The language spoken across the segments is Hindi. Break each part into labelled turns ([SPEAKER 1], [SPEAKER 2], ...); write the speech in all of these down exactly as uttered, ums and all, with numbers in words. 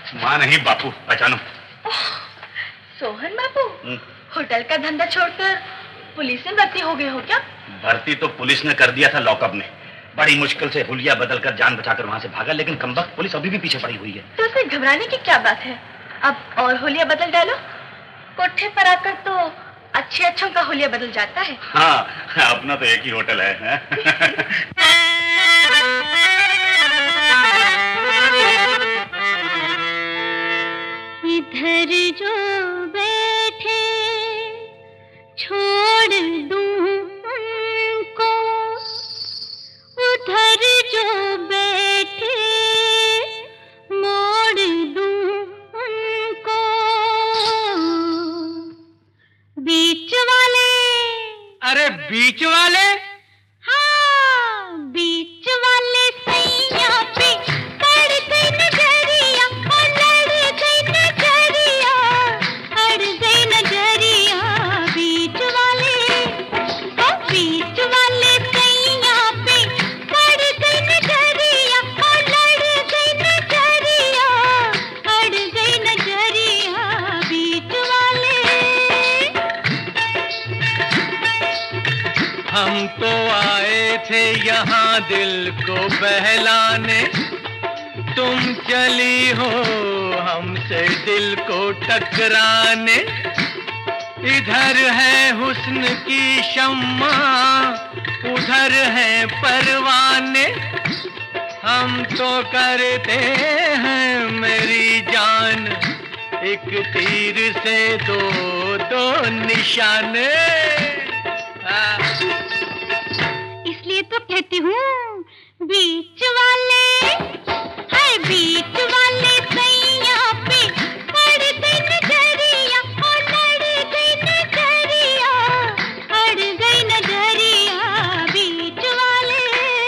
[SPEAKER 1] माँ नहीं बापू, पहचानो।
[SPEAKER 2] सोहन बापू, होटल का धंधा छोड़कर पुलिस में भर्ती हो गए हो क्या?
[SPEAKER 1] भर्ती तो पुलिस ने कर दिया था लॉकअप में। बड़ी मुश्किल से हुलिया बदलकर जान बचाकर वहाँ से भागा, लेकिन कमबख्त पुलिस अभी भी पीछे पड़ी हुई है।
[SPEAKER 2] तो उसमें घबराने की क्या बात है? अब और हुलिया बदल डालो। कोठे पर आकर तो अच्छे अच्छों का हुलिया बदल जाता है।
[SPEAKER 1] हाँ, अपना तो एक ही होटल है।
[SPEAKER 3] इधर जो बैठे छोड़ दूं उनको, उधर जो बैठे मोड़ दूं उनको। बीच वाले,
[SPEAKER 4] अरे बीच वाले?
[SPEAKER 3] हाँ, बीच वाले सैया पे पड़ गई नजरिया, और लड़ गई नजरिया, अड़ गई नजरिया। बीच वाले, ओ बीच वाले सैया पे पड़ गई नजरिया, और लड़ गई नजरिया, अड़ गई नजरिया। बीच वाले।
[SPEAKER 4] हम तो आए थे यहाँ दिल को बहलाने, तुम चली हो हमसे दिल को टकराने। इधर है हुस्न की शम्मा, उधर है परवाने। हम तो करते हैं मेरी जान एक तीर से दो दो निशाने।
[SPEAKER 3] इसलिए तो कहती हूँ बीच वाले, है बीच वाले सैया पे पड़ गई नजरिया, और लड़ गई नजरिया, अड़ गई नजरिया। बीच वाले।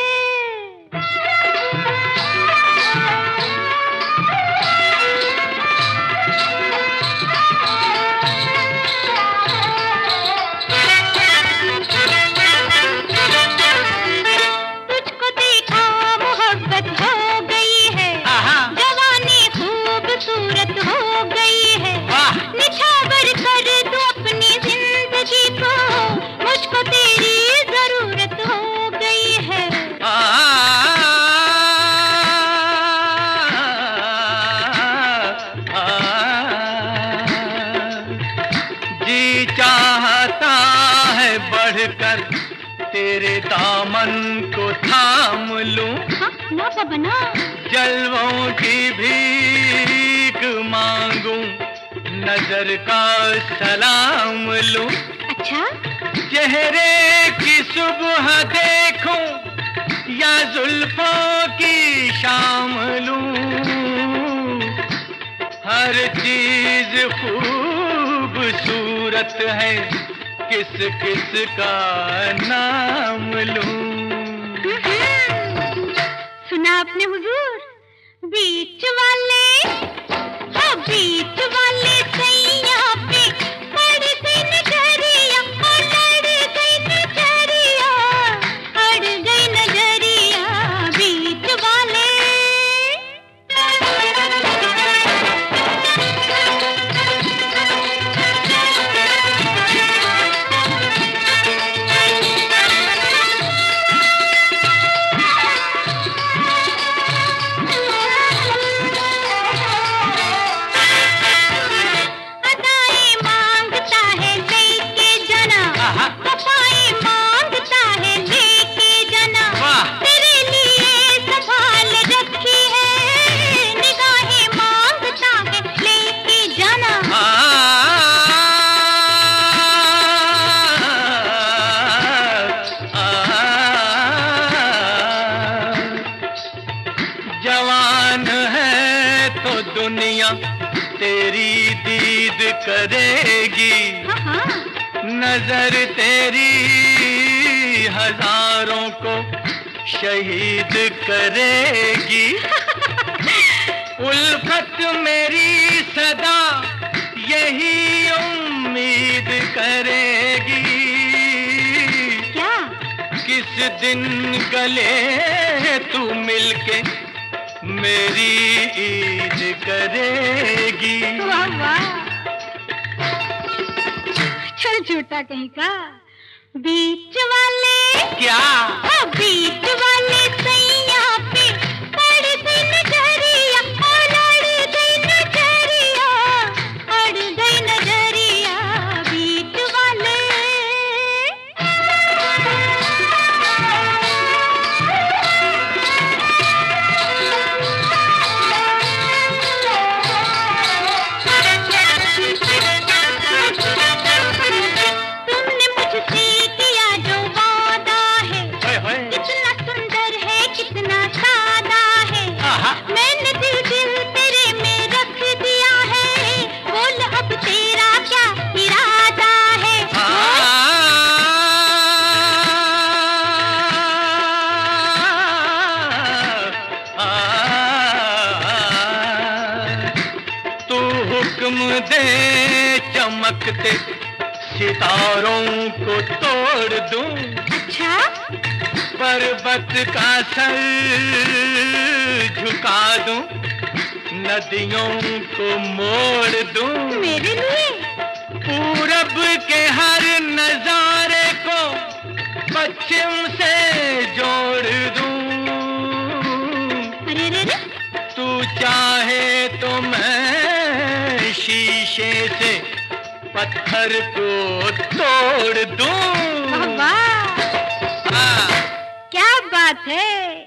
[SPEAKER 3] तुझको देखा मोहब्बत हो गई है, जवानी खूबसूरत हो गई है। निछावर कर दूं अपनी जिंदगी को, मुझको तेरी जरूरत हो गई है।
[SPEAKER 4] आ, आ, जी चाहता है बढ़कर तेरे दामन को थाम लूं,
[SPEAKER 3] हाँ, ना बाबा ना।
[SPEAKER 4] जलवों की भीख मांगूं, नजर का सलाम लूं।
[SPEAKER 3] अच्छा,
[SPEAKER 4] चेहरे की सुबह देखूं या जुल्फों की शाम लूं, हर चीज खूबसूरत है, किस किस का नाम लूं।
[SPEAKER 3] सुना आपने हुजूर? बीच वाले, हाँ बीच वाले सैया पे पड़ गई नजरिया, और लड़ गई नजरिया, अड़ गई नजरिया। बीच वाले। अदाएं मांगता है लेके जना, वफाएं मांगता है लेके जना। तेरे लिए संभाल रखी है, निगाहें मांगता है लेके जना।
[SPEAKER 4] जवान है तो दुनिया तेरी दीद करेगी, नजर तेरी हजारों को शहीद करेगी। उल्फत मेरी सदा यही उम्मीद करेगी,
[SPEAKER 3] क्या?
[SPEAKER 4] किस दिन गले तू मिलके मेरी ईद करेगी।
[SPEAKER 3] वाह वाह, चल झूठा कहीं का। बीच वाले
[SPEAKER 4] क्या?
[SPEAKER 3] हाँ, बीच वाले सैया पे पड़ गई नजरिया, अड़ गई नजरिया, अड़ गई नजरिया, बीच वाले। तुमने मुझसे किया जो वादा है, कितना सुंदर है, कितना सादा है, मैंने दिल दिल तेरे में रख दिया है, बोल अब तेरा क्या इरादा है?
[SPEAKER 4] तू हुक्म दे चमकते सितारों को तोड़ दूं,
[SPEAKER 3] अच्छा,
[SPEAKER 4] पर्वत का सर झुका दूं, नदियों को मोड़ दूं,
[SPEAKER 3] मेरे लिए
[SPEAKER 4] पूरब के हर नजारे को पश्चिम से जोड़ दूं।
[SPEAKER 3] अरे रे रे,
[SPEAKER 4] तू चाहे तो मैं शीशे से पत्थर को तोड़ दूं।
[SPEAKER 3] वाह वाह,
[SPEAKER 4] हाँ।
[SPEAKER 3] क्या बात है।